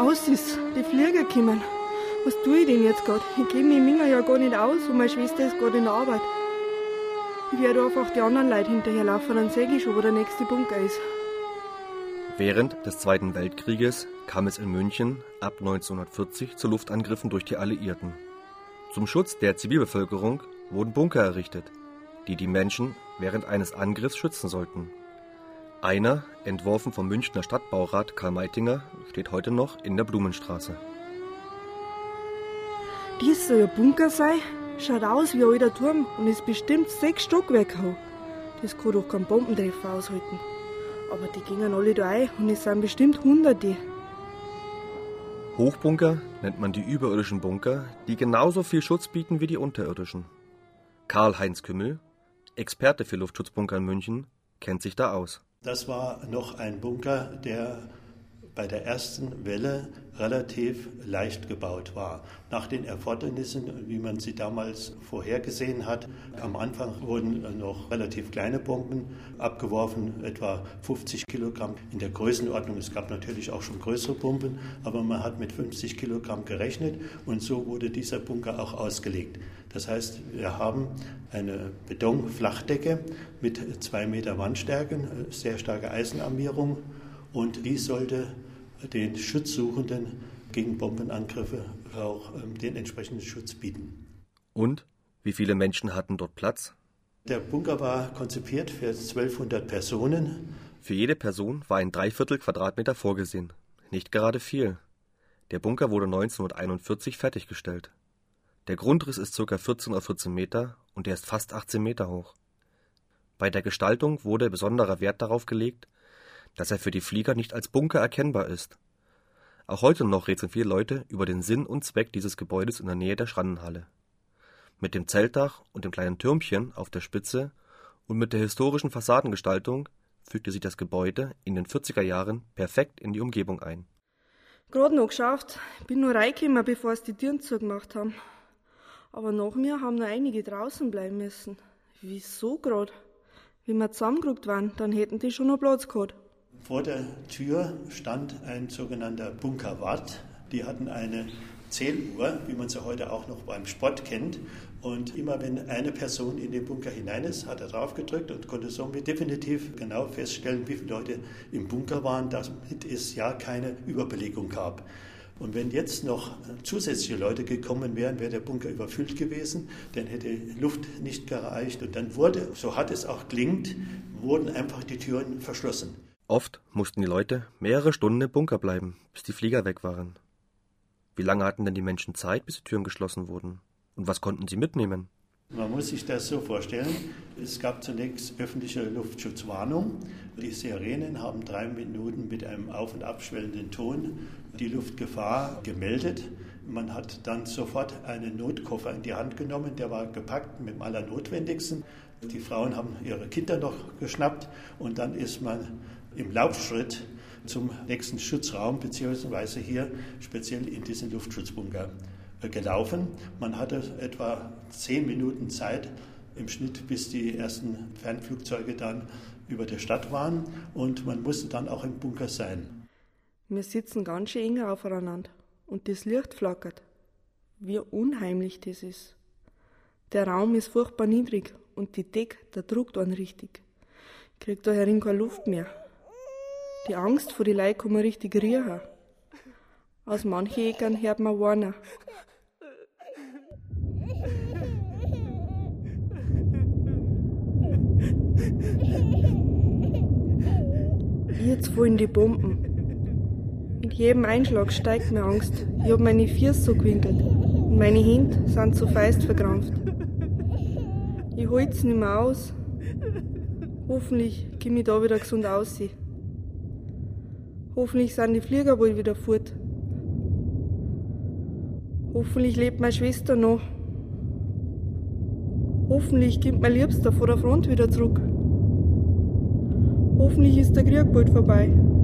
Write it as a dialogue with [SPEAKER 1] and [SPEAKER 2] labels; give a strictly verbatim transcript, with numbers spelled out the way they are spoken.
[SPEAKER 1] Aus ist, die Flieger kommen. Was tue ich denn jetzt gerade? Ich kenne mich im Minger ja gar nicht aus und meine Schwester ist gerade in der Arbeit. Ich werde einfach die anderen Leute hinterherlaufen, dann sehe ich schon, wo der nächste Bunker ist.
[SPEAKER 2] Während des Zweiten Weltkrieges kam es in München ab neunzehnhundertvierzig zu Luftangriffen durch die Alliierten. Zum Schutz der Zivilbevölkerung wurden Bunker errichtet, die die Menschen während eines Angriffs schützen sollten. Einer, entworfen vom Münchner Stadtbaurat Karl Meitinger, steht heute noch in der Blumenstraße.
[SPEAKER 1] Dies soll ein Bunker sein? Schaut aus wie ein alter Turm und ist bestimmt sechs Stockwerke hoch. Das kann doch kein Bombentreffer aushalten. Aber die gingen alle da ein und es sind bestimmt Hunderte.
[SPEAKER 2] Hochbunker nennt man die überirdischen Bunker, die genauso viel Schutz bieten wie die unterirdischen. Karl-Heinz Kümmel, Experte für Luftschutzbunker in München, kennt sich da aus.
[SPEAKER 3] Das war noch ein Bunker, der bei der ersten Welle relativ leicht gebaut war. Nach den Erfordernissen, wie man sie damals vorhergesehen hat. Am Anfang wurden noch relativ kleine Bomben abgeworfen, etwa fünfzig Kilogramm in der Größenordnung. Es gab natürlich auch schon größere Bomben, aber man hat mit fünfzig Kilogramm gerechnet und so wurde dieser Bunker auch ausgelegt. Das heißt, wir haben eine Betonflachdecke mit zwei Meter Wandstärken, sehr starke Eisenarmierung und die sollte den Schutzsuchenden gegen Bombenangriffe auch den entsprechenden Schutz bieten.
[SPEAKER 2] Und wie viele Menschen hatten dort Platz?
[SPEAKER 3] Der Bunker war konzipiert für zwölfhundert Personen.
[SPEAKER 2] Für jede Person war ein Dreiviertel Quadratmeter vorgesehen. Nicht gerade viel. Der Bunker wurde neunzehnhunderteinundvierzig fertiggestellt. Der Grundriss ist ca. vierzehn auf vierzehn Meter und er ist fast achtzehn Meter hoch. Bei der Gestaltung wurde besonderer Wert darauf gelegt, dass er für die Flieger nicht als Bunker erkennbar ist. Auch heute noch rätseln viele Leute über den Sinn und Zweck dieses Gebäudes in der Nähe der Schrannenhalle. Mit dem Zeltdach und dem kleinen Türmchen auf der Spitze und mit der historischen Fassadengestaltung fügte sich das Gebäude in den vierziger Jahren perfekt in die Umgebung ein.
[SPEAKER 1] Gerade noch geschafft. Ich bin nur reingekommen, bevor es die Türen zugemacht haben. Aber nach mir haben noch einige draußen bleiben müssen. Wieso gerade? Wenn wir zusammengerückt waren, dann hätten die schon noch Platz gehabt.
[SPEAKER 3] Vor der Tür stand ein sogenannter Bunkerwart. Die hatten eine Zähluhr, wie man sie heute auch noch beim Sport kennt. Und immer wenn eine Person in den Bunker hinein ist, hat er drauf gedrückt und konnte somit definitiv genau feststellen, wie viele Leute im Bunker waren, damit es ja keine Überbelegung gab. Und wenn jetzt noch zusätzliche Leute gekommen wären, wäre der Bunker überfüllt gewesen, dann hätte Luft nicht gereicht. Und dann wurde, so hart es auch klingt, wurden einfach die Türen verschlossen.
[SPEAKER 2] Oft mussten die Leute mehrere Stunden im Bunker bleiben, bis die Flieger weg waren. Wie lange hatten denn die Menschen Zeit, bis die Türen geschlossen wurden? Und was konnten sie mitnehmen?
[SPEAKER 3] Man muss sich das so vorstellen, es gab zunächst öffentliche Luftschutzwarnung. Die Sirenen haben drei Minuten mit einem auf- und abschwellenden Ton die Luftgefahr gemeldet. Man hat dann sofort einen Notkoffer in die Hand genommen, der war gepackt mit dem Allernotwendigsten. Die Frauen haben ihre Kinder noch geschnappt und dann ist man im Laufschritt zum nächsten Schutzraum, beziehungsweise hier speziell in diesen Luftschutzbunker gelaufen. Man hatte etwa zehn Minuten Zeit im Schnitt, bis die ersten Fernflugzeuge dann über der Stadt waren und man musste dann auch im Bunker sein.
[SPEAKER 1] Wir sitzen ganz schön eng aufeinander und das Licht flackert. Wie unheimlich das ist. Der Raum ist furchtbar niedrig und die Decke, der druckt einen richtig. Kriegt da herin keine Luft mehr. Die Angst vor die Leuten kann man richtig riechen. Aus manchen Ecken hört man warnen. Jetzt fallen die Bomben. Mit jedem Einschlag steigt mir Angst. Ich hab meine Füße so gewinkelt und meine Hände sind so fest verkrampft. Ich halt's nicht mehr aus. Hoffentlich komm ich da wieder gesund aussehen. Hoffentlich sind die Flieger bald wieder fort. Hoffentlich lebt meine Schwester noch. Hoffentlich kommt mein Liebster von der Front wieder zurück. Hoffentlich ist der Krieg bald vorbei.